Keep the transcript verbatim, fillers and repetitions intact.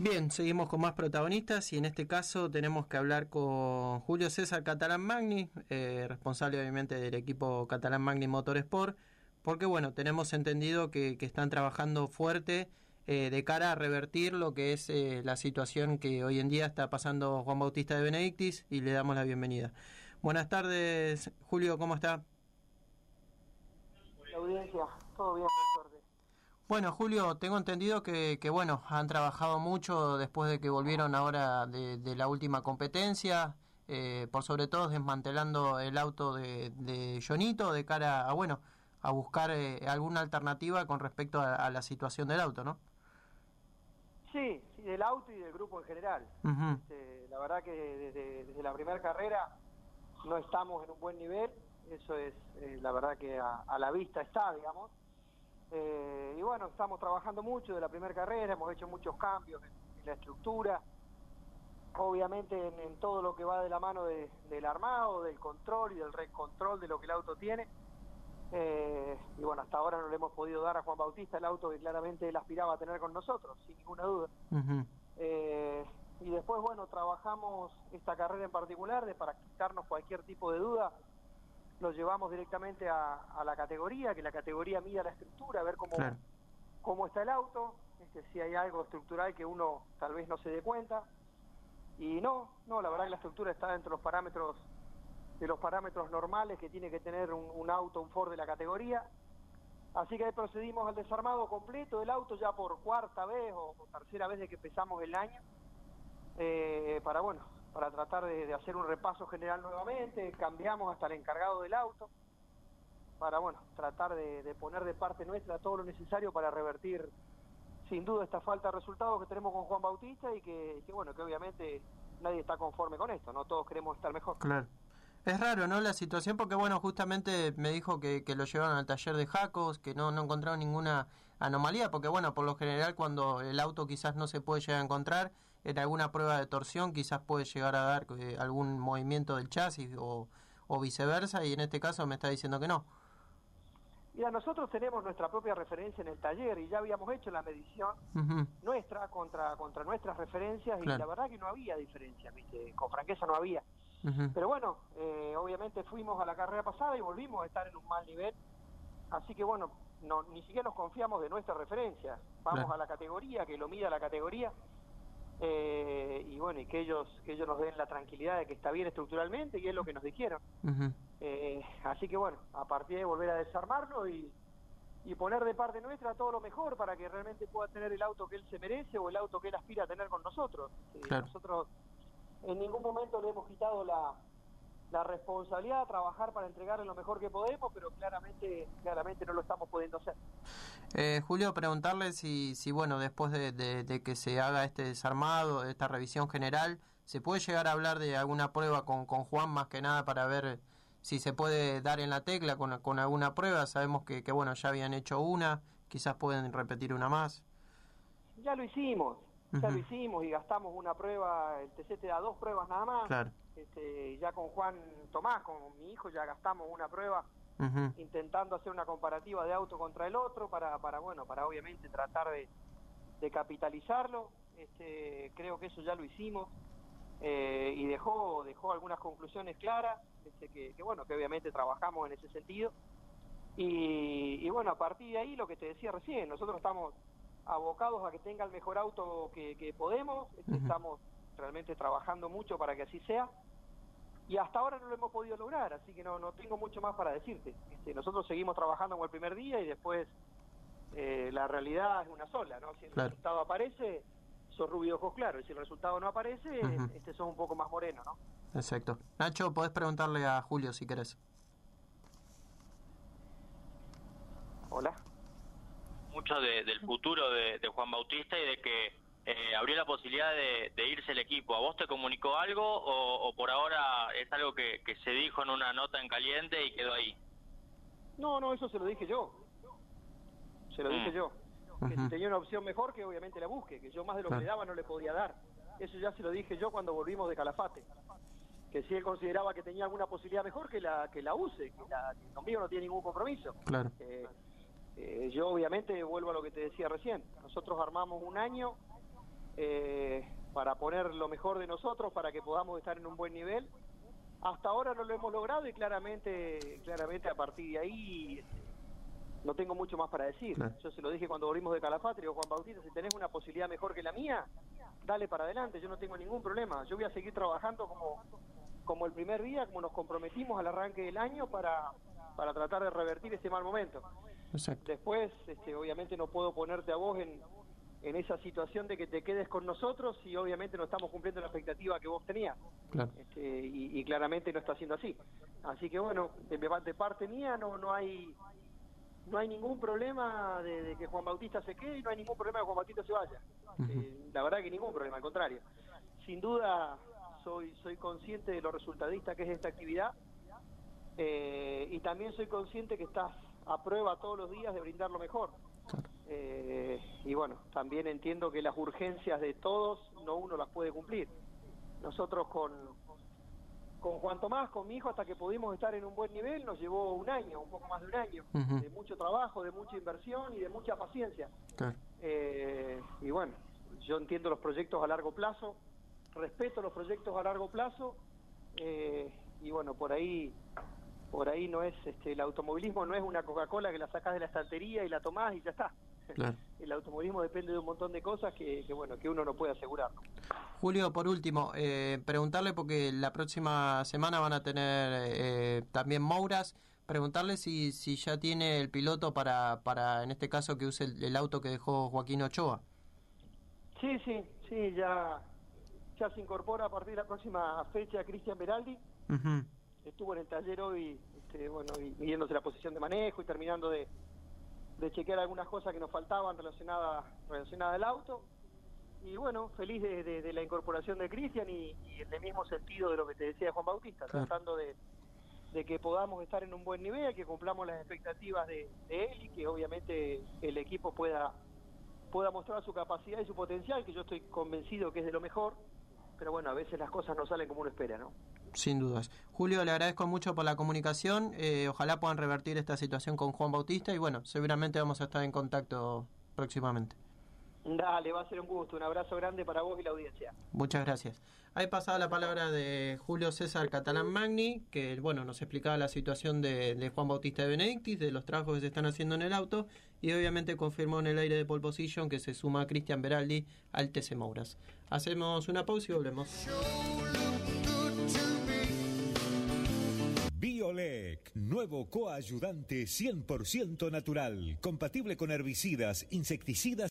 Bien, seguimos con más protagonistas y en este caso tenemos que hablar con Julio César Catalán Magni, eh, responsable obviamente del equipo Catalán Magni Motorsport, porque bueno, tenemos entendido que, que están trabajando fuerte eh, de cara a revertir lo que es eh, la situación que hoy en día está pasando Juan Bautista de Benedictis, y le damos la bienvenida. Buenas tardes, Julio, ¿cómo está? La audiencia, todo bien, por suerte. Bueno, Julio, tengo entendido que, que bueno, han trabajado mucho después de que volvieron ahora de, de la última competencia, eh, por sobre todo desmantelando el auto de, de Jonito de cara a, bueno, a buscar eh, alguna alternativa con respecto a, a la situación del auto, ¿no? Sí, sí, del auto y del grupo en general. Uh-huh. Este, la verdad que desde, desde la primera carrera no estamos en un buen nivel, eso es eh, la verdad que a, a la vista está, digamos. Eh, y bueno, estamos trabajando mucho de la primera carrera, hemos hecho muchos cambios en, en la estructura, obviamente en, en todo lo que va de la mano de, del armado, del control y del recontrol de lo que el auto tiene. Eh, y bueno, hasta ahora no le hemos podido dar a Juan Bautista el auto que claramente él aspiraba a tener con nosotros, sin ninguna duda. Uh-huh. Eh, y después, bueno, trabajamos esta carrera en particular de para quitarnos cualquier tipo de duda. Lo llevamos directamente a, a la categoría, que la categoría mida la estructura, a ver cómo, claro. cómo está el auto, este, si hay algo estructural que uno tal vez no se dé cuenta. Y no, no, la verdad que la estructura está dentro de los parámetros de los parámetros normales que tiene que tener un, un auto, un Ford de la categoría. Así que ahí procedimos al desarmado completo del auto ya por cuarta vez o, o tercera vez de que empezamos el año, eh, para bueno, para tratar de, de hacer un repaso general nuevamente. Cambiamos hasta el encargado del auto, para bueno, tratar de, de poner de parte nuestra todo lo necesario para revertir sin duda esta falta de resultados que tenemos con Juan Bautista y que, que bueno, que obviamente nadie está conforme con esto, no todos queremos estar mejor. Claro. Es raro, ¿no?, la situación, porque bueno, justamente me dijo que, que lo llevaron al taller de Jacos, que no, no encontraron ninguna anomalía, porque bueno, por lo general cuando el auto quizás no se puede llegar a encontrar, en alguna prueba de torsión quizás puede llegar a dar eh, algún movimiento del chasis o, o viceversa, y en este caso me está diciendo que no. Mira, nosotros tenemos nuestra propia referencia en el taller y ya habíamos hecho la medición uh-huh. nuestra contra, contra nuestras referencias, claro. Y la verdad que no había diferencia, ¿viste? Con franqueza no había. Uh-huh. Pero bueno, eh, obviamente fuimos a la carrera pasada y volvimos a estar en un mal nivel, así que bueno, no, ni siquiera nos confiamos de nuestras referencias, vamos claro. a la categoría, que lo mida la categoría, eh, y bueno, y que ellos que ellos nos den la tranquilidad de que está bien estructuralmente, y es lo que nos dijeron. Uh-huh. eh, así que bueno, a partir de volver a desarmarlo y, y poner de parte nuestra todo lo mejor para que realmente pueda tener el auto que él se merece o el auto que él aspira a tener con nosotros. Eh, claro. Nosotros en ningún momento le hemos quitado la, la responsabilidad de trabajar para entregarle lo mejor que podemos, pero claramente claramente no lo estamos pudiendo hacer. Eh, Julio, preguntarle si, si bueno, después de, de, de que se haga este desarmado, esta revisión general, ¿se puede llegar a hablar de alguna prueba con, con Juan, más que nada para ver si se puede dar en la tecla con, con alguna prueba? Sabemos que, que bueno, ya habían hecho una, quizás pueden repetir una más. Ya lo hicimos. Ya uh-huh. lo hicimos y gastamos una prueba, el T C te da dos pruebas nada más. Claro. Este, ya con Juan Tomás, con mi hijo, ya gastamos una prueba uh-huh. intentando hacer una comparativa de auto contra el otro para, para bueno, para obviamente tratar de, de capitalizarlo. Este, creo que eso ya lo hicimos eh, y dejó dejó algunas conclusiones claras, este, que, que bueno, que obviamente trabajamos en ese sentido. Y, y bueno, a partir de ahí lo que te decía recién, nosotros estamos abocados a que tenga el mejor auto que, que podemos, uh-huh. estamos realmente trabajando mucho para que así sea, y hasta ahora no lo hemos podido lograr, así que no, no tengo mucho más para decirte. Este, nosotros seguimos trabajando como el primer día y después eh, la realidad es una sola, ¿no? Si el claro. resultado aparece, sos rubio ojos claros, y si el resultado no aparece, uh-huh. este sos un poco más moreno, ¿no? Exacto. Nacho, podés preguntarle a Julio si querés. Hola. Mucho de, del futuro de, de Juan Bautista y de que eh, abrió la posibilidad de, de irse el equipo. ¿A vos te comunicó algo o, o por ahora es algo que, que se dijo en una nota en caliente y quedó ahí? No, no, eso se lo dije yo. Se lo mm. dije yo. Que uh-huh. si tenía una opción mejor, que obviamente la busque, que yo más de lo que le daba no le podía dar. Eso ya se lo dije yo cuando volvimos de Calafate. Que si él consideraba que tenía alguna posibilidad mejor, que la que la use, que, la, que conmigo no tiene ningún compromiso. Claro. Eh, Eh, yo obviamente vuelvo a lo que te decía recién, nosotros armamos un año eh, para poner lo mejor de nosotros, para que podamos estar en un buen nivel. Hasta ahora no lo hemos logrado y claramente, claramente a partir de ahí no tengo mucho más para decir. Claro. Yo se lo dije cuando volvimos de Calafate, digo, Juan Bautista, si tenés una posibilidad mejor que la mía, dale para adelante, yo no tengo ningún problema. Yo voy a seguir trabajando como, como el primer día, como nos comprometimos al arranque del año para, para tratar de revertir este mal momento. Exacto. Después, este, obviamente no puedo ponerte a vos en, en esa situación de que te quedes con nosotros y obviamente no estamos cumpliendo la expectativa que vos tenías. Claro. Este, y, y claramente no está siendo así. Así que bueno, de, de parte mía no, no hay... No hay ningún problema de, de que Juan Bautista se quede y no hay ningún problema de que Juan Bautista se vaya. Uh-huh. Eh, la verdad que ningún problema, al contrario. Sin duda soy soy consciente de lo resultadista que es esta actividad eh, y también soy consciente que estás a prueba todos los días de brindar lo mejor. Claro. Eh, y bueno, también entiendo que las urgencias de todos no uno las puede cumplir. Nosotros con... Con Juan Tomás, con mi hijo, hasta que pudimos estar en un buen nivel, nos llevó un año, un poco más de un año, uh-huh. de mucho trabajo, de mucha inversión y de mucha paciencia. Claro. Eh, y bueno, yo entiendo los proyectos a largo plazo, respeto los proyectos a largo plazo, eh, y bueno, por ahí por ahí no es, este, el automovilismo no es una Coca-Cola que la sacás de la estantería y la tomás y ya está. Claro. El automovilismo depende de un montón de cosas que, que bueno, que uno no puede asegurar. Julio, por último, eh, preguntarle, porque la próxima semana van a tener eh, también Mouras, preguntarle si si ya tiene el piloto para, para en este caso, que use el, el auto que dejó Joaquín Ochoa. Sí, sí, sí, ya, ya se incorpora a partir de la próxima fecha Cristian Beraldi. Uh-huh. Estuvo en el taller hoy, este, bueno, y, midiéndose la posición de manejo y terminando de... de chequear algunas cosas que nos faltaban relacionadas relacionadas al auto. Y bueno, feliz de, de, de la incorporación de Cristian y, y en el mismo sentido de lo que te decía Juan Bautista, claro. Tratando de, de que podamos estar en un buen nivel, que cumplamos las expectativas de, de él y que obviamente el equipo pueda, pueda mostrar su capacidad y su potencial, que yo estoy convencido que es de lo mejor, pero bueno, a veces las cosas no salen como uno espera, ¿no? Sin dudas. Julio, le agradezco mucho por la comunicación, eh, ojalá puedan revertir esta situación con Juan Bautista y bueno, seguramente vamos a estar en contacto próximamente. Dale, va a ser un gusto, un abrazo grande para vos y la audiencia. Muchas gracias. Ahí pasaba la palabra de Julio César Catalán Magni, que bueno, nos explicaba la situación de, de Juan Bautista de Benedictis, de los trabajos que se están haciendo en el auto y obviamente confirmó en el aire de pole position que se suma a Cristian Beraldi al T C Mouras. Hacemos una pausa y volvemos. Biolec, nuevo coayudante cien por ciento natural, compatible con herbicidas, insecticidas